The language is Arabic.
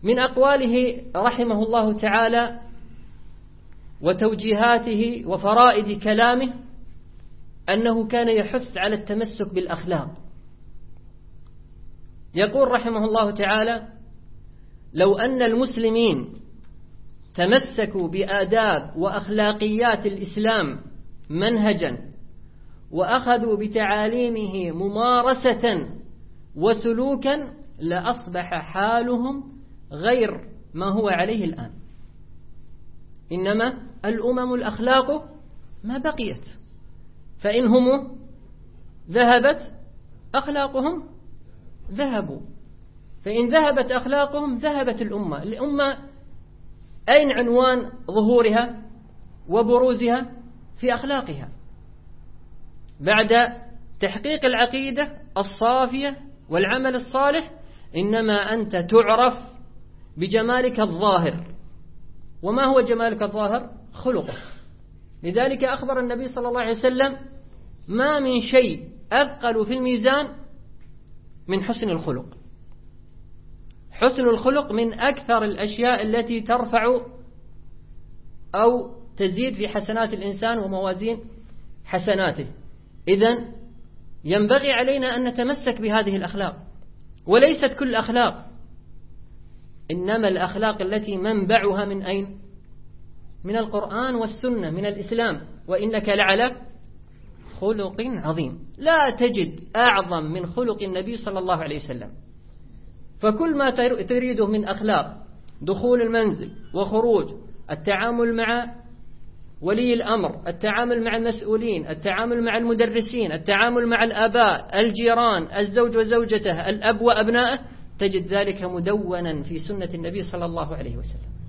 من أقواله رحمه الله تعالى وتوجيهاته وفرائد كلامه أنه كان يحث على التمسك بالأخلاق. يقول رحمه الله تعالى: لو أن المسلمين تمسكوا بآداب وأخلاقيات الإسلام منهجا وأخذوا بتعاليمه ممارسة وسلوكا لأصبح حالهم غير ما هو عليه الآن. إنما الأمم الأخلاق ما بقيت، فإن هم ذهبت أخلاقهم ذهبوا، فإن ذهبت أخلاقهم ذهبت الأمة. الأمة أين عنوان ظهورها وبروزها؟ في أخلاقها. بعد تحقيق العقيدة الصافية والعمل الصالح إنما أنت تعرف بجمالك الظاهر. وما هو جمالك الظاهر؟ خلقك. لذلك أخبر النبي صلى الله عليه وسلم: ما من شيء أثقل في الميزان من حسن الخلق. حسن الخلق من أكثر الأشياء التي ترفع أو تزيد في حسنات الإنسان وموازين حسناته. إذن ينبغي علينا أن نتمسك بهذه الأخلاق، وليست كل أخلاق، إنما الأخلاق التي منبعها من أين؟ من القرآن والسنة، من الإسلام. وإنك لعلى خلق عظيم. لا تجد أعظم من خلق النبي صلى الله عليه وسلم. فكل ما تريده من أخلاق، دخول المنزل وخروج، التعامل مع ولي الأمر، التعامل مع المسؤولين، التعامل مع المدرسين، التعامل مع الآباء، الجيران، الزوج وزوجته، الأب وأبنائه، تجد ذلك مدونا في سنة النبي صلى الله عليه وسلم.